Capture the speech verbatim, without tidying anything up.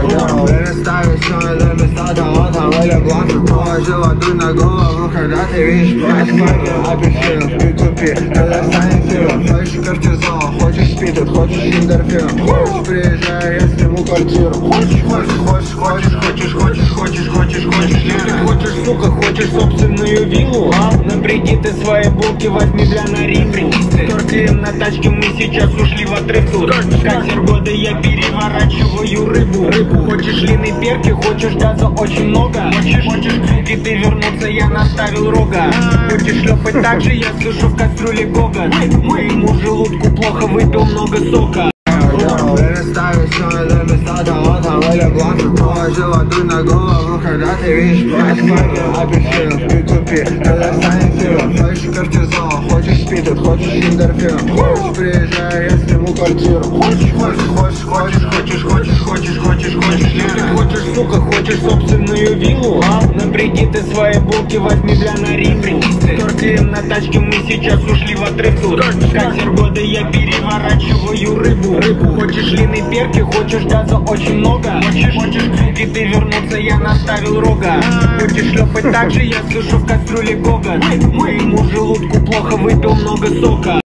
Переставить все на места того, того или глаза. Положила дуй на голову, когда ты видишь пять факел. Апельсин в притупе, когда станет силом. Хочешь кортизол, хочешь спидот, хочешь эндорфин. Хочешь приезжай, я сниму квартиру. Хочешь, хочешь, хочешь, хочешь, хочешь, хочешь, хочешь, хочешь, хочешь, Лена. Хочешь, сука, хочешь собственную виллу? А? Напряги ты свои булки, возьми для на рифму. Торкаем на тачке, мы сейчас ушли в отрыв тут. Катер года я переворачиваю рыбу. Рыбу. Хочешь лины перки, хочешь газа очень много. Хочешь, хочешь круги ты вернуться, я наставил рога. Хочешь шлепать так же, я слышу в кастрюле гога. Моему желудку плохо, выпил много сока. Переставить все на места того, того или глаза. Положила дуй на голову, когда ты видишь пять факел. Апельсин в притупе, когда станет силом. Хочешь кортизол, хочешь спидот, хочешь эндорфин. Хочешь приезжай, я сниму квартиру. Хочешь, хочешь, хочешь, хочешь, хочешь, хочешь, хочешь, хочешь, хочешь, Лена. Хочешь, сука, хочешь собственную виллу? А? Напряги ты свои булки, возьми для на рифму. Торкаем на тачке, мы сейчас ушли в отрыв тут. Катер года я переворачиваю рыбу. Рыбу. Хочешь лины перки, хочешь газа очень много. Хочешь, хочешь круги ты вернуться, я наставил рога. Хочешь шлепать так же, я слышу в кастрюле гога. Моему желудку плохо, выпил много сока.